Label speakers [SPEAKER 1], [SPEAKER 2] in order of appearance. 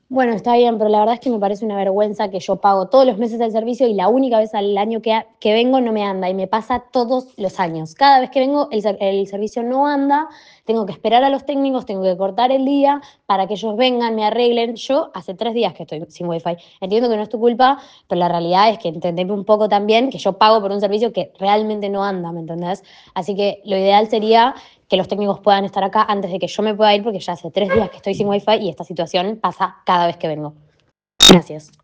[SPEAKER 1] Bueno, está bien, pero la verdad es que me parece una vergüenza que yo pago todos los meses el servicio y la única vez al año que vengo no me anda y me pasa todos los años. Cada vez que vengo el servicio no anda, tengo que esperar a los técnicos, tengo que cortar el día para que ellos vengan, me arreglen. Yo hace 3 días que estoy sin wifi. Entiendo que no es tu culpa, pero la realidad es que entendeme un poco también que yo pago por un servicio que realmente no anda, ¿me entendés? Así que lo ideal sería que los técnicos puedan estar acá antes de que yo me pueda ir, porque ya hace 3 días que estoy sin wifi y esta situación pasa cada vez que vengo. Gracias.